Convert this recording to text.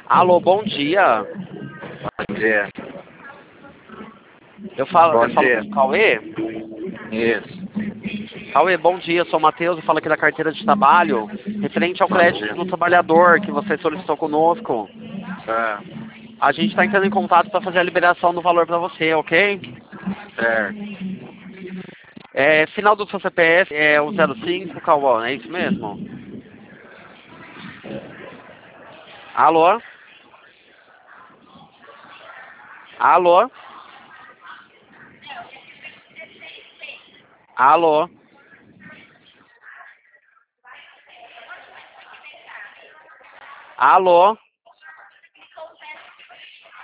Alô, bom dia. Bom dia. Eu falo Bom dia. com o Cauê. Isso. Cauê, bom dia. Eu sou o Matheus, eu falo aqui da carteira de trabalho, referente ao Bom crédito dia. do trabalhador que você solicitou conosco. Tá. A gente está entrando em contato para fazer a liberação do valor para você, ok? Certo. Final do seu CPF é o 05, Cauã, é isso mesmo? Alô? Alô? Alô? Alô?